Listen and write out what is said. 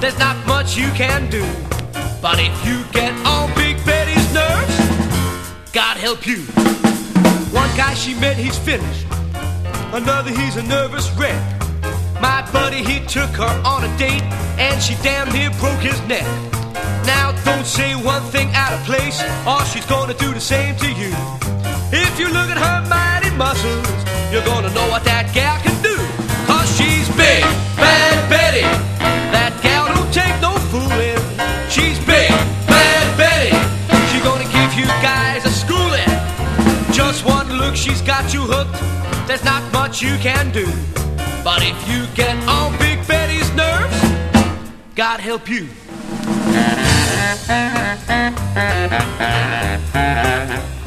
there's not much you can do. But if you get on Big Betty's nerves, God help you. One guy she met, he's finished. Another, he's a nervous wreck. My buddy, he took her on a date, and she damn near broke his neck. Now don't say one thing out of place, or she's gonna do the same to you. If you look at her mighty muscles, you're gonna know what that gal can do. Cause she's Big Bad Betty. That gal don't take no fooling. She's Big Bad Betty. She's gonna give you guys a schooling. Just one look, she's got you hooked. There's not much you can do. But if you get on Big Betty's nerves, God help you.